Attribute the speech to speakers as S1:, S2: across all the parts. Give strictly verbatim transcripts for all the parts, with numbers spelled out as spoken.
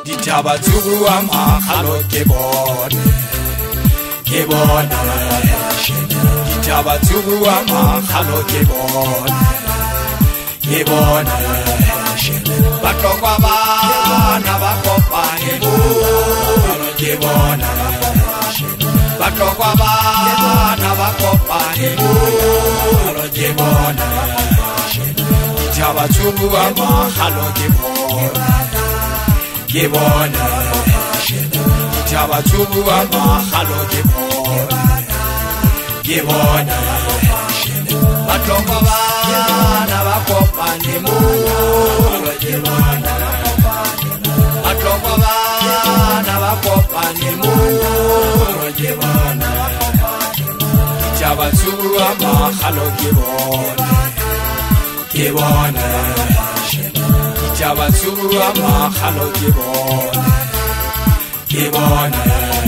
S1: ditaba tsuwa makgalo ke bone ke bone ditaba tsuwa makgalo ke bone ke bone batlokwa bana ba kopane bone ke bone batlokwa bana ba kopane bone ke bone ditaba tsuwa makgalo ke bone ke bona ditaba tsuwa makgalo ke bona ke bona batlokwa bana ba kopane moo ke bona batlokwa bana ba kopane moo ke bona ditaba tsuwa makgalo ke bona ke bona ditaba tsuwa makgalo ke bona ke bona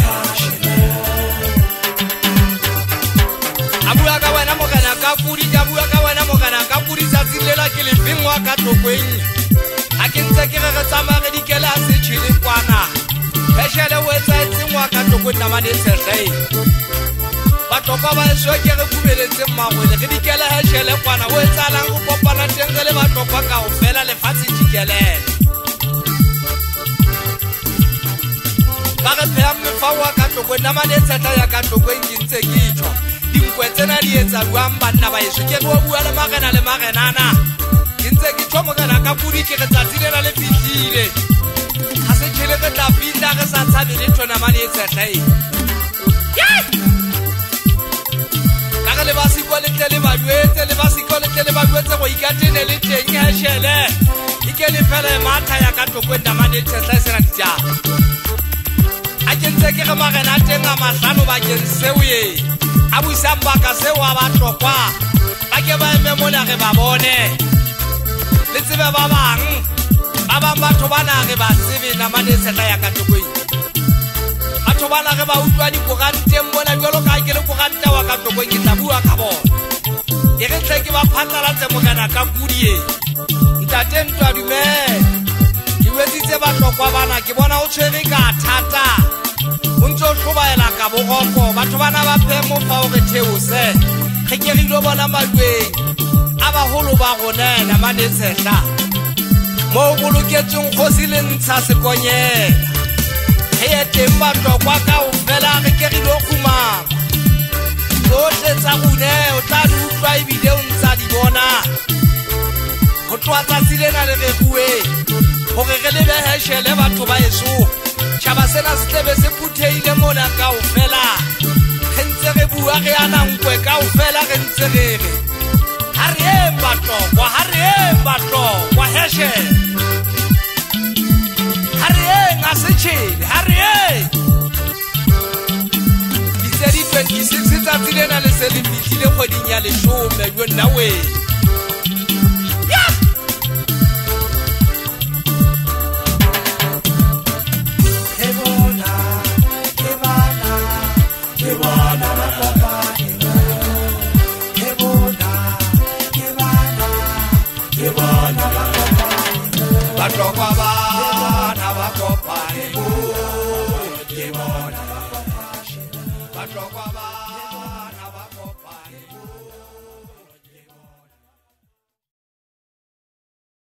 S1: abua ka wena mogana ka pudi ka bua ka wena mogana ka pudi sa tsilela ke le fengwa ka tlokwenye a ke ntse ke re re tsamaya dikela se tshile kwana heshele o etsa tsengwa ka tlokwenye mane tsegei batlokwa ba eswa ke re kubeletse mmagwele ge dikela heshele kwana o etsalang go kopana teng re le batlokwa ka go fela lefatshe dikelele ba re pheya mmefawa ka tlokwenye namane tshetla ya ka tlokwenye ke ntse ke itšho dinkwe tsena di etsa buang banna ba eso ke go bua le magena le magenana ke ntse ke tšho mogena ka pudi ke re tsatsi lela le fitlhile ga se tšhele re tla fitla ge sa tshabe le tšho namane e tshetlae ka ge le ba siko letle le badwetse le ba siko letle le badwetse go ikatene le teng heshele e ke le fela matha ya ka tlokwenye namane e tshetlae se ratija a ke ntse ke ge magena teng a mahlano bakeng seo ye a buisang baka seo a batlokwa ba ke ba eme mona ge ba bone le tsebe ba bang ba bang batho ba na ge ba tsebe namane tshetla ya ka tlokwenye batho ba na ge ba utlwa dikoranteng bona jalo ka ke le koranta wa ka tlokwenye ke tla bua ka bona e re tle ke ba phatlalatse mogena ka kudie ntate ntwa dumele ke wetsitse batlokwa bana ke bona o tshwere ka thata o ntse o tlhobaela ka bogoko batho bana ba phe mofa o re theose ge ke re ilo bona madweng a bagolo ba gone namane tshehla mo o boloketseng kgosi le ntsha sekonyela ge ye teng batlokwa ka o fela ge ke re ilo khumama tsotlhe tsa gone o tla di utlwa ebile o ntsa di bona go tloa tsatsi lena le re bue gore re lebe heshele batho ba eso tšhaba sena se tlebe se phutheile mona ka o fela ge ntse re bua ge yana nkwe ka o fela ge ntse re re ga re eng batlokwa ga re eng batlokwa heshele ga re eng a setšhele ga re eng disedi twenty-six tsatsi lena le se le fitlhile kgweding ya lesome jo nna wee batlokwa bana ba kopane ke bona batlokwa